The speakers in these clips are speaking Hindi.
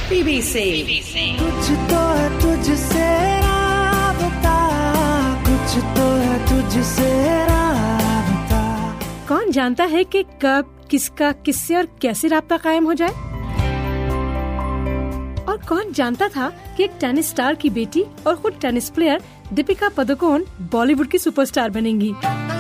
BBC। कुछ तो है तुझसे राबता, कुछ तो है तुझसे राबता। कौन जानता है कि कब, किसका, किससे और कैसे राब्ता कायम हो जाए। और कौन जानता था कि एक टेनिस स्टार की बेटी और खुद टेनिस प्लेयर दीपिका पादुकोण बॉलीवुड की सुपरस्टार बनेंगी।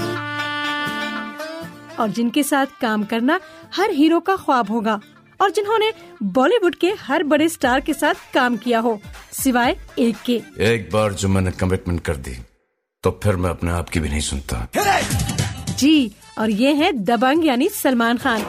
और जिनके साथ काम करना हर हीरो का ख्वाब होगा, और जिन्होंने बॉलीवुड के हर बड़े स्टार के साथ काम किया हो सिवाय एक के। एक बार जो मैंने कमिटमेंट कर दी तो फिर मैं अपने आप की भी नहीं सुनता। जी, और ये है दबंग यानी सलमान खान।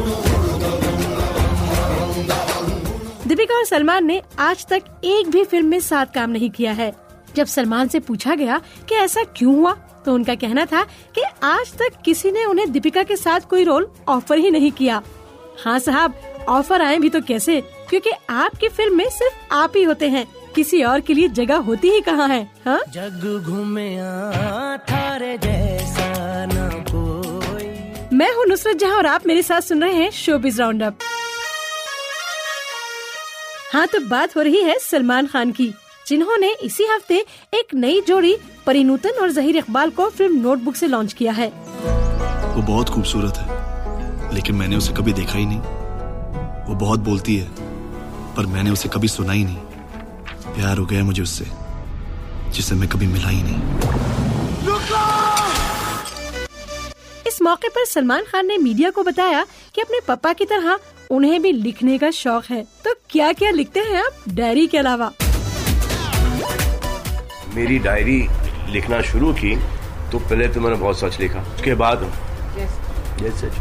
दीपिका और सलमान ने आज तक एक भी फिल्म में साथ काम नहीं किया है। जब सलमान से पूछा गया कि ऐसा क्यों हुआ, तो उनका कहना था कि आज तक किसी ने उन्हें दीपिका के साथ कोई रोल ऑफर ही नहीं किया। हाँ साहब, ऑफर आए भी तो कैसे, क्योंकि आपकी फिल्म में सिर्फ आप ही होते हैं, किसी और के लिए जगह होती ही कहाँ है। हाँ? जग घूमे थारे जैसा ना कोई। मैं हूँ नुसरत जहाँ और आप मेरे साथ सुन रहे हैं शोबिज राउंडअप। हाँ, तो बात हो रही है सलमान खान की, जिन्होंने इसी हफ्ते एक नई जोड़ी परिणूतन और जहीर इकबाल को फिल्म नोटबुक से लॉन्च किया है। वो बहुत खूबसूरत है, लेकिन मैंने उसे कभी देखा ही नहीं। वो बहुत बोलती है, पर मैंने उसे कभी सुना ही नहीं। प्यार हो गया मुझे उससे, जिसे मैं कभी मिला ही नहीं। इस मौके पर सलमान खान ने मीडिया को बताया कि अपने पापा की तरह उन्हें भी लिखने का शौक है। तो क्या क्या लिखते हैं आप डायरी के अलावा? मेरी डायरी लिखना शुरू की तो पहले तो मैंने बहुत सच लिखा, उसके बाद ये सच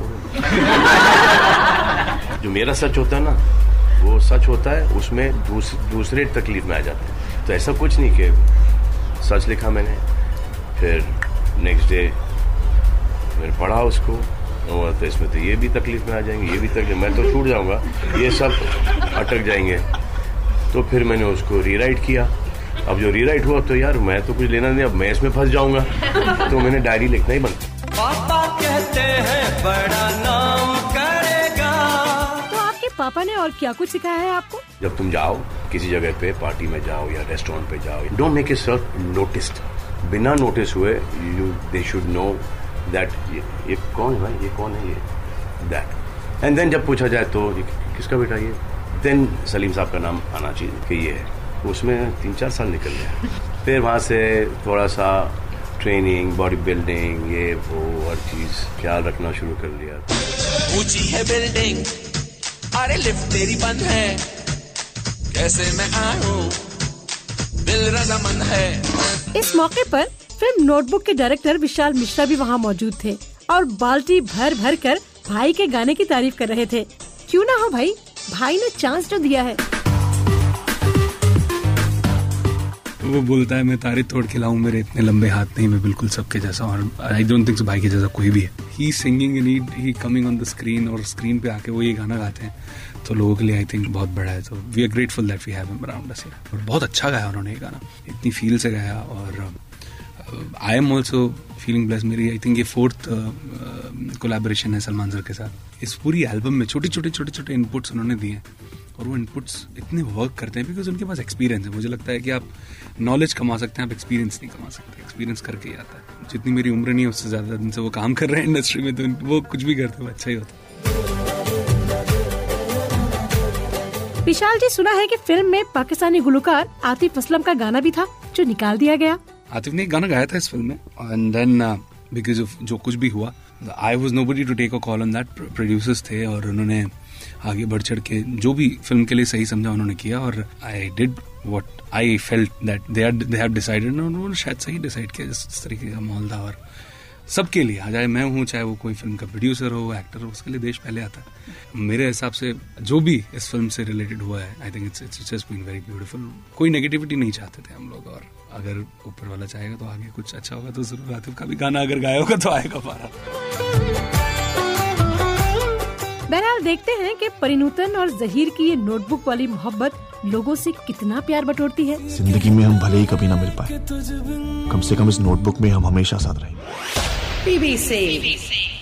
जो मेरा सच होता है ना, वो सच होता है, उसमें दूसरे तकलीफ में आ जाते हैं। तो ऐसा कुछ नहीं कि सच लिखा मैंने, फिर नेक्स्ट डे मैंने पढ़ा उसको, और तो इसमें तो ये भी तकलीफ में आ जाएंगे, ये भी तकलीफ, मैं तो छूट जाऊंगा, ये सब अटक जाएंगे। तो फिर मैंने उसको रीराइट किया। अब जो रीराइट हुआ तो यार मैं तो कुछ लेना नहीं, अब मैं इसमें फंस जाऊंगा, तो मैंने डायरी लिखना ही बंद। पापा कहते हैं बड़ा नाम करेगा। तो आपके पापा ने और क्या कुछ सिखाया है आपको? जब तुम जाओ किसी जगह पे, पार्टी में जाओ या रेस्टोरेंट पे जाओ, डोंट मेक योरसेल्फ नोटिस्ड। बिना नोटिस हुए दे शुड नो दैट ये कौन है, ये कौन है, ये दैट। एंड देन जब पूछा जाए तो किसका बेटा ये, देन सलीम साहब का नाम आना चाहिए कि ये है। उसमें 3-4 साल निकल गया। फिर वहाँ से थोड़ा सा ट्रेनिंग, बॉडी बिल्डिंग, ये वो हर चीज ख्याल रखना शुरू कर लिया। ऊंची है बिल्डिंग, अरे लिफ्ट तेरी बंद है, कैसे मैं आऊं, दिल रजामंद है। इस मौके पर फिल्म नोटबुक के डायरेक्टर विशाल मिश्रा भी वहाँ मौजूद थे और बाल्टी भर भर कर भाई के गाने की तारीफ कर रहे थे। क्यों ना हो भाई, भाई ने चांस जो दिया है। वो बोलता है मैं तारे तोड़ के लाऊं, मेरे इतने लंबे हाथ नहीं, मैं बिल्कुल सबके जैसा, और आई डोंट थिंक सो भाई के जैसा कोई भी है। He singing and he coming on the screen, और स्क्रीन पे आके वो ये गाना गाते हैं, तो लोगों के लिए आई थिंक बहुत बड़ा है। तो we are grateful that we have him around us here. और बहुत अच्छा गाया उन्होंने ये गाना, इतनी फील से गाया। और I am also feeling blessed. मेरी आई थिंक ये 4th कोलैबोरेशन है सलमान सर के साथ। इस पूरी एल्बम में छोटे छोटे इनपुट्स उन्होंने दिए हैं, और वो इनपुट्स इतने वर्क करते हैं बिकॉज उनके पास एक्सपीरियंस है। मुझे लगता है कि आप नॉलेज कमा सकते हैं, आप एक्सपीरियंस नहीं कमा सकते। एक्सपीरियंस करके ही आता है। जितनी मेरी उम्र नहीं है उससे ज्यादा दिन से वो काम कर रहे हैं इंडस्ट्री में, तो वो कुछ भी करते हुए अच्छा ही होता है। विशाल जी, सुना है कि फिल्म में पाकिस्तानी गुलकार आतिफ असलम का गाना भी था जो निकाल दिया गया। आतिफ ने एक गाना गाया था इस फिल्म में, एंड देन बिकॉज ऑफ जो कुछ भी हुआ, I was nobody to take a call on that. Producers थे और उन्होंने आगे बढ़ चढ़ के जो भी फिल्म के लिए सही समझा उन्होंने किया, और I did what I felt that they have decided. उन्होंने शायद सही डिसाइड किया, जिस तरीके का माहौल था। और सबके लिए, चाहे मैं हूँ, चाहे वो कोई फिल्म का प्रोड्यूसर हो, एक्टर हो, उसके लिए देश पहले आता है। मेरे हिसाब से जो भी इस फिल्म से रिलेटेड हुआ है, I think it's just been very beautiful. कोई नेगेटिविटी नहीं चाहते थे हम लोग, और अगर ऊपर वाला चाहेगा तो आगे कुछ अच्छा होगा तो जरूर। आतिफ का भी गाना अगर गाया होगा तो आएगा पारा। बहरहाल देखते हैं कि परिणूतन और जहीर की ये नोटबुक वाली मोहब्बत लोगों से कितना प्यार बटोरती है। जिंदगी में हम भले ही कभी ना मिल पाए, कम से कम इस नोटबुक में हम हमेशा साथ रहेंगे। BBC